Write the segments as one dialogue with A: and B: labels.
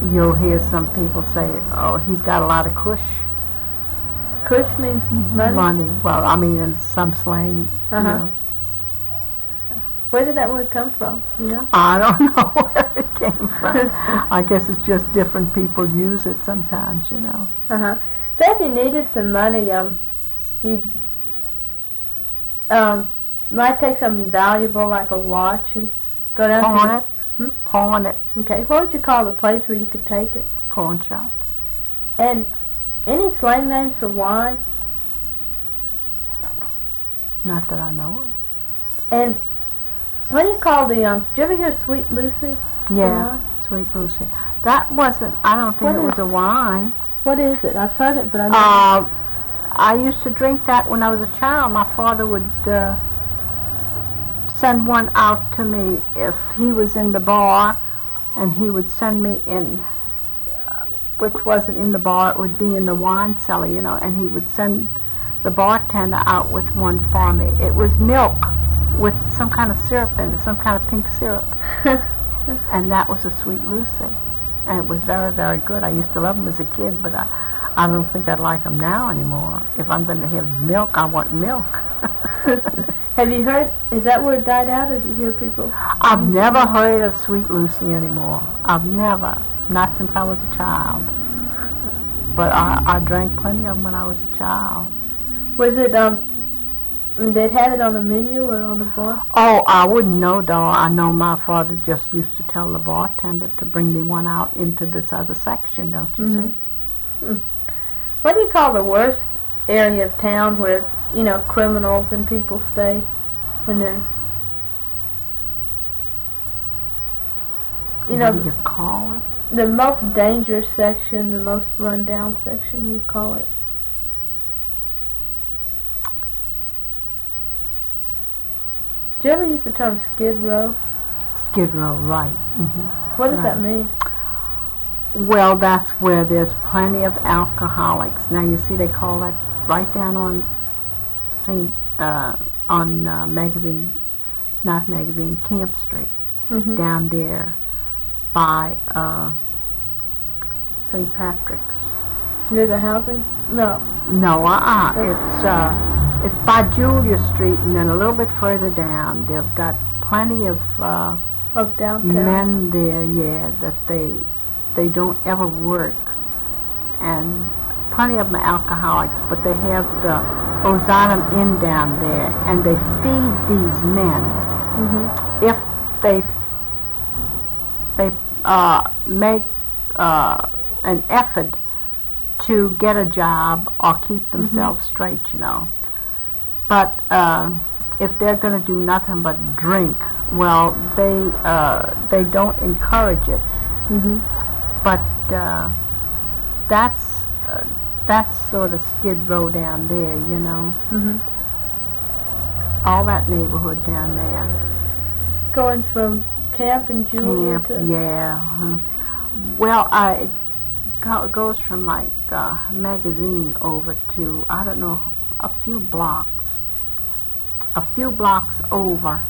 A: you'll hear some people say, "Oh, he's got a lot of cush."
B: Kush means money?
A: Money. Well, I mean, in some slang, you know.
B: Where did that word come from? Do you know?
A: I don't know where it came from. I guess it's just different people use it sometimes, you know.
B: Say if you needed some money, you might take something valuable like a watch and go down
A: Pawn
B: to
A: it. Pawn it.
B: Okay, what would you call the place where you could take it?
A: Pawn shop.
B: And any slang names for wine?
A: Not that I know of.
B: And what do you call the, did you ever hear Sweet Lucy?
A: Yeah, Sweet Lucy. That wasn't, I don't think it was a wine.
B: What is it? I've heard it, but I don't know.
A: I used to drink that when I was a child. My father would send one out to me if he was in the bar, and he would send me in, which wasn't in the bar, it would be in the wine cellar, you know, and he would send the bartender out with one for me. It was milk with some kind of syrup in it, some kind of pink syrup. And that was a Sweet Lucy. And it was very, very good. I used to love them as a kid, but I don't think I'd like them now anymore. If I'm going to have milk, I want milk.
B: Have you heard, is that word died out, or do you hear people?
A: I've never heard of Sweet Lucy anymore. I've never. Not since I was a child. But I drank plenty of them when I was a child.
B: Was it, they'd have it on the menu or on the bar?
A: Oh, I wouldn't know, though. I know my father just used to tell the bartender to bring me one out into this other section, don't you see?
B: What do you call the worst area of town where, you know, criminals and people stay when they're, you know,
A: what do you call it?
B: The most dangerous section, the most run-down section, you call it? Do you ever use the term Skid Row?
A: Skid Row, right.
B: What does that mean?
A: Well, that's where there's plenty of alcoholics. Now, you see, they call that right down on Camp Street, down there by St. Patrick's.
B: Near the housing? No.
A: No, it's by Julia Street, and then a little bit further down. They've got plenty of
B: downtown
A: men there, yeah, that they don't ever work, and plenty of them are alcoholics, but they have the Ozanam Inn down there, and they feed these men. If they make an effort to get a job or keep themselves straight, you know. But if they're going to do nothing but drink, well, they don't encourage it. But that's sort of Skid Row down there, you know. All that neighborhood down there.
B: Going from Camp and Julia to...
A: Yeah. Well, it goes from like Magazine over to, I don't know, a few blocks over,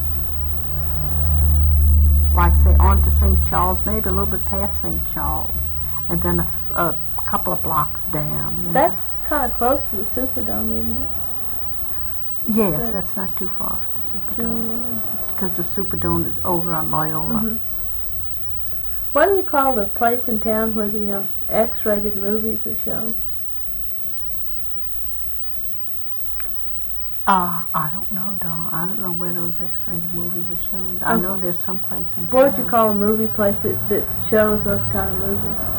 A: like say on to St. Charles, maybe a little bit past St. Charles, and then a couple of blocks down.
B: That's kind of close to the Superdome, isn't it?
A: Yes, that's not too far from the Superdome, because the Superdome is over on Loyola.
B: What do you call the place in town where the X-rated movies are shown?
A: I don't know, Dawn. I don't know where those X-rated movies are shown. I know there's some place in town.
B: What would you call a movie place that shows those kind of movies?